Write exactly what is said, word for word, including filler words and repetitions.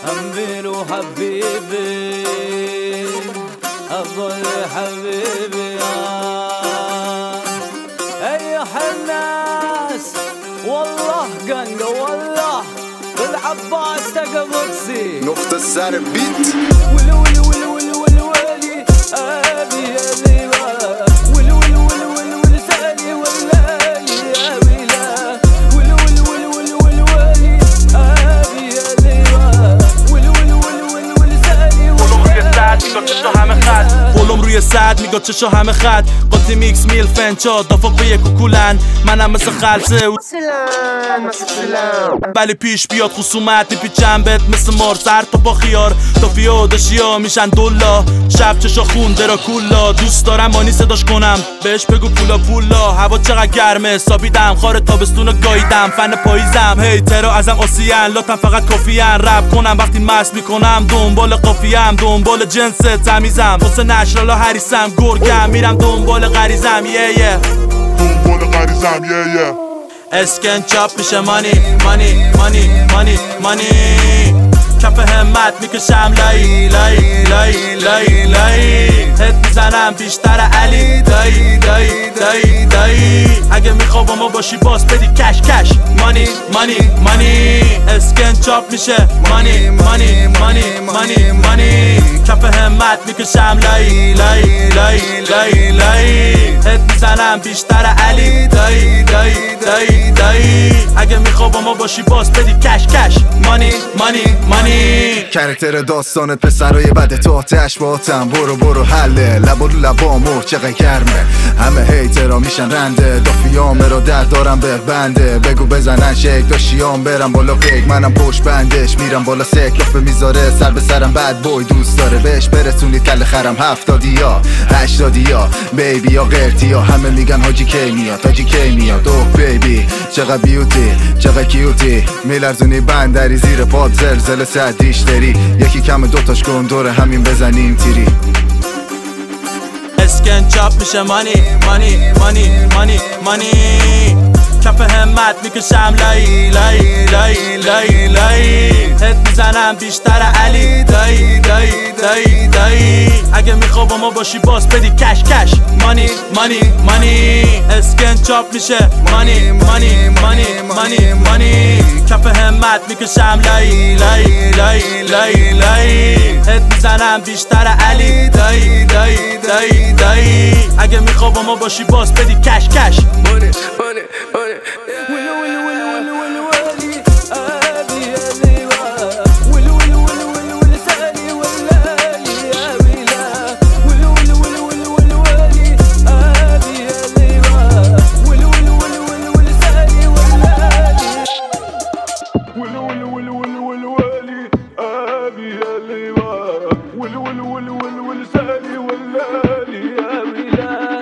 أمير حبيبي أفضل حبيبي أيها الناس والله قنقة والله بالعباس تقبضسي نقطة سعر بيت ولي ولي ولي ولي ولي ولي أبي أبي ولي ولي ولي ولي ولي سالي ولالي أبي لا ولي ولي ولي ولي ولي ولي أبي أبي ولي ولي ولي ولي ولي سالي قولم روی سد میگه چشا همه خط قاطی میکس میل فنچا دافاق به یک کوکولن منم مثل خلصه ولی پیش بیاد خصومت میپیچم بهت مثل مار سر تا با خیار تا فیا داشیا میشن دولا شب چشا خون درا کولا دوست دارم مانی صداش کنم بهش بگو پولا پولا هوا چقدر گرمه سابیدم خار تابستونو گاییدم فن پاییزم هی ترا ازم آسیان لاتم فقط کافیان رپ کنم وقتی مست میکنم دنبال قافیم دنبال جنس تمیزم واسه نشرالا هریسم گرگم میرم دنبال غریزم یه یه دنبال غریزم یه یه اسکن چاپ میشه مانی مانی مانی مانی مانی کف همت میکشم لای لای لای لای لای هد میزنم بیشتر علی دایی دایی دایی دایی اگه میخوام با ما باشی باز بدی کش کش مانی مانی مانی اسکن چاپ میشه مانی مانی مانی مانی مانی کف همت میکشم لای لای لای لای لای هد میزنم بیشتر علی دایی دایی دایی دایی اگه میخوام با ما باشی باز بدی کش کش مانی مانی مانی کرکتر داستانت پسرای بده تو آتش باتم برو برو حله لبا رو لبا مر چقدر گرمه همه هیترا میشن رنده دافیامه رو در دارم به بنده بگو بزنن شک داشیام برم بالا پیک منم پشت بندش میرم بالا سک لفه میذاره سر به سرم بد بوی دوست داره بهش برسونید کل خرم هفتادی یا هشتادی یا بیبی یا قرتی یا همه میگن حاجی کی میاد حاجی کی میاد اوه بیبی چقدر بیوتی چقدر کیوتی میلرزونی بندری زیر پاد زلزله سدیش داری یکی کم دوتاش کن دور همین بزنیم تیری اسکن چاپ میشه مانی مانی مانی مانی مانی کف همت میکشم لای لای لای لای لای هد میزنم بیشتر علی دایی دایی دایی دایی اگه میخوام با ما باشی باز بدی کش کش مانی مانی مانی اسکن چاپ میشه مانی مانی مانی مانی مانی کف همت میکشم لای لای لای لای لای هد میزنم بیشتر علی دایی دایی دایی دایی اگه میخوام با ما باشی باز بدی کش کش مانی مانی مانی ولي ولي ولي ولي ولي ولي أبي أبي ولي ولي ولي ولي ولي سالي ولالي أبي لا ولي ولي ولي ولي ولي ولي أبي أبي ولي ولي ولي ولي ولي سالي ولالي ولي ولي ولي ولي ولي ولي أبي أبي ولي ولي ولي ولي ولي ولي سالي ولالي أبي لا